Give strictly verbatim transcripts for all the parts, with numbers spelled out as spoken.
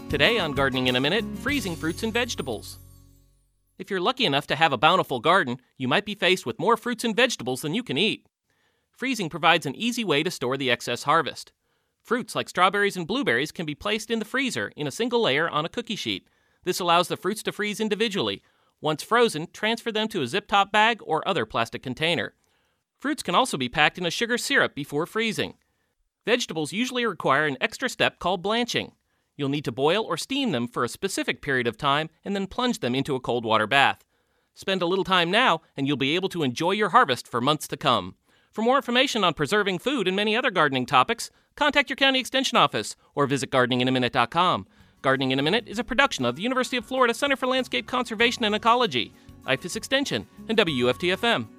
Today on Gardening in a Minute, freezing fruits and vegetables. If you're lucky enough to have a bountiful garden, you might be faced with more fruits and vegetables than you can eat. Freezing provides an easy way to store the excess harvest. Fruits like strawberries and blueberries can be placed in the freezer in a single layer on a cookie sheet. This allows the fruits to freeze individually. Once frozen, transfer them to a zip-top bag or other plastic container. Fruits can also be packed in a sugar syrup before freezing. Vegetables usually require an extra step called blanching. You'll need to boil or steam them for a specific period of time and then plunge them into a cold water bath. Spend a little time now and you'll be able to enjoy your harvest for months to come. For more information on preserving food and many other gardening topics, contact your county extension office or visit gardening in a minute dot com. Gardening in a Minute is a production of the University of Florida Center for Landscape Conservation and Ecology, I F A S Extension, and W F T F M.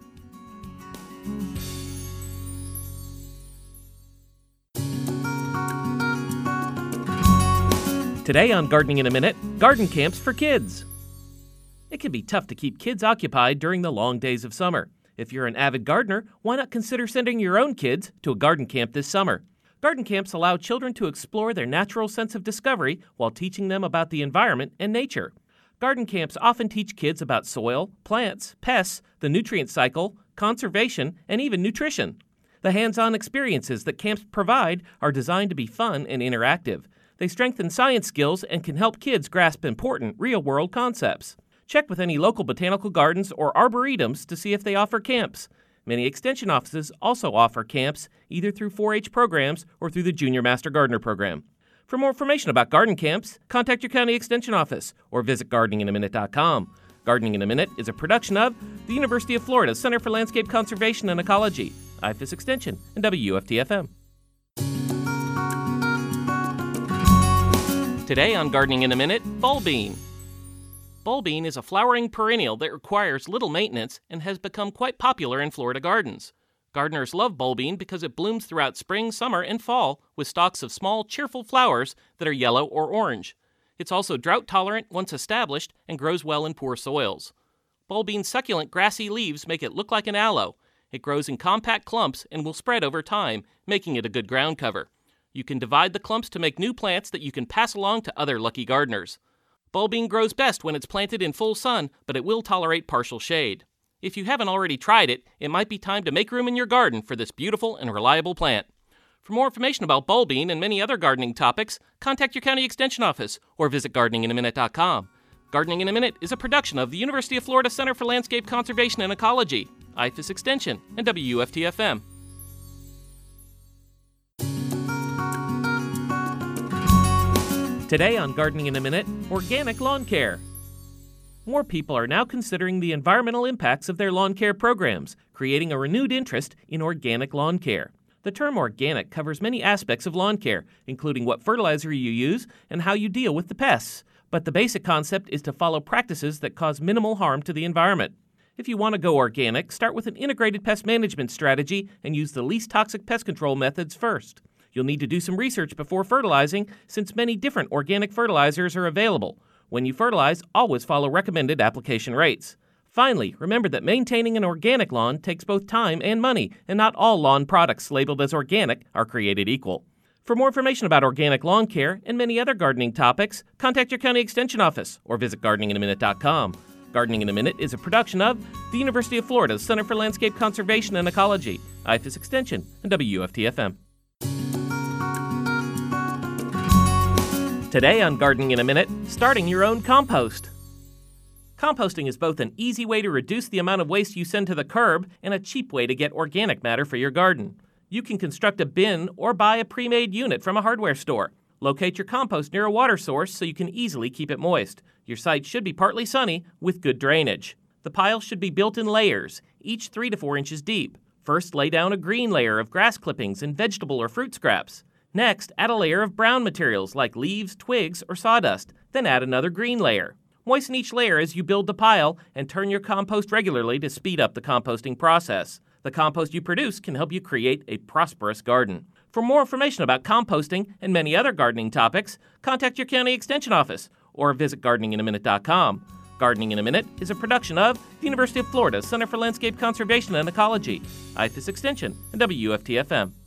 Today on Gardening in a Minute, garden camps for kids. It can be tough to keep kids occupied during the long days of summer. If you're an avid gardener, why not consider sending your own kids to a garden camp this summer? Garden camps allow children to explore their natural sense of discovery while teaching them about the environment and nature. Garden camps often teach kids about soil, plants, pests, the nutrient cycle, conservation, and even nutrition. The hands-on experiences that camps provide are designed to be fun and interactive. They strengthen science skills and can help kids grasp important real-world concepts. Check with any local botanical gardens or arboretums to see if they offer camps. Many extension offices also offer camps, either through four H programs or through the Junior Master Gardener program. For more information about garden camps, contact your county extension office or visit gardening in a minute dot com. Gardening in a Minute is a production of the University of Florida Center for Landscape Conservation and Ecology, I F A S Extension, and W F T F M. Today on Gardening in a Minute, bulbine. Bulbine is a flowering perennial that requires little maintenance and has become quite popular in Florida gardens. Gardeners love bulbine because it blooms throughout spring, summer, and fall with stalks of small, cheerful flowers that are yellow or orange. It's also drought-tolerant once established and grows well in poor soils. Bulbine's succulent grassy leaves make it look like an aloe. It grows in compact clumps and will spread over time, making it a good ground cover. You can divide the clumps to make new plants that you can pass along to other lucky gardeners. Bulbine grows best when it's planted in full sun, but it will tolerate partial shade. If you haven't already tried it, it might be time to make room in your garden for this beautiful and reliable plant. For more information about bulbine and many other gardening topics, contact your county extension office or visit gardening in a minute dot com. Gardening in a Minute is a production of the University of Florida Center for Landscape Conservation and Ecology, I F A S Extension, and W F T F M. Today on Gardening in a Minute, organic lawn care. More people are now considering the environmental impacts of their lawn care programs, creating a renewed interest in organic lawn care. The term organic covers many aspects of lawn care, including what fertilizer you use and how you deal with the pests. But the basic concept is to follow practices that cause minimal harm to the environment. If you want to go organic, start with an integrated pest management strategy and use the least toxic pest control methods first. You'll need to do some research before fertilizing, since many different organic fertilizers are available. When you fertilize, always follow recommended application rates. Finally, remember that maintaining an organic lawn takes both time and money, and not all lawn products labeled as organic are created equal. For more information about organic lawn care and many other gardening topics, contact your county extension office or visit gardening in a minute dot com. Gardening in a Minute is a production of the University of Florida Center for Landscape Conservation and Ecology, I F A S Extension, and W F T F M. Today on Gardening in a Minute, starting your own compost. Composting is both an easy way to reduce the amount of waste you send to the curb and a cheap way to get organic matter for your garden. You can construct a bin or buy a pre-made unit from a hardware store. Locate your compost near a water source so you can easily keep it moist. Your site should be partly sunny with good drainage. The pile should be built in layers, each three to four inches deep. First, lay down a green layer of grass clippings and vegetable or fruit scraps. Next, add a layer of brown materials like leaves, twigs, or sawdust. Then add another green layer. Moisten each layer as you build the pile and turn your compost regularly to speed up the composting process. The compost you produce can help you create a prosperous garden. For more information about composting and many other gardening topics, contact your county extension office or visit gardening in a minute dot com. Gardening in a Minute is a production of the University of Florida Center for Landscape Conservation and Ecology, I F A S Extension, and W F T F M.